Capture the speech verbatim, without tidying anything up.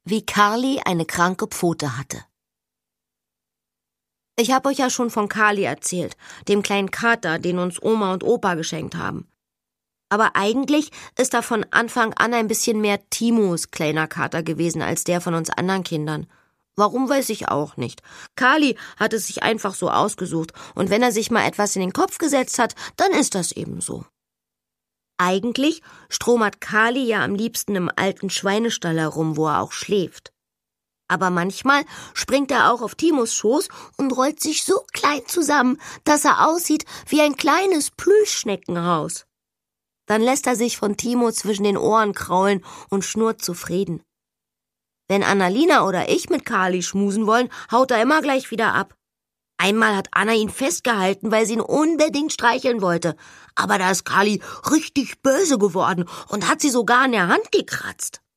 wie Karli eine kranke Pfote hatte. Ich habe euch ja schon von Karli erzählt, dem kleinen Kater, den uns Oma und Opa geschenkt haben. Aber eigentlich ist er von Anfang an ein bisschen mehr Timos kleiner Kater gewesen als der von uns anderen Kindern. Warum, weiß ich auch nicht. Karli hat es sich einfach so ausgesucht, und wenn er sich mal etwas in den Kopf gesetzt hat, dann ist das eben so. Eigentlich stromert Karli ja am liebsten im alten Schweinestall herum, wo er auch schläft. Aber manchmal springt er auch auf Timos Schoß und rollt sich so klein zusammen, dass er aussieht wie ein kleines Plüschschneckenhaus. Dann lässt er sich von Timo zwischen den Ohren kraulen und schnurrt zufrieden. Wenn Annalina oder ich mit Karli schmusen wollen, haut er immer gleich wieder ab. Einmal hat Anna ihn festgehalten, weil sie ihn unbedingt streicheln wollte. Aber da ist Karli richtig böse geworden und hat sie sogar an der Hand gekratzt.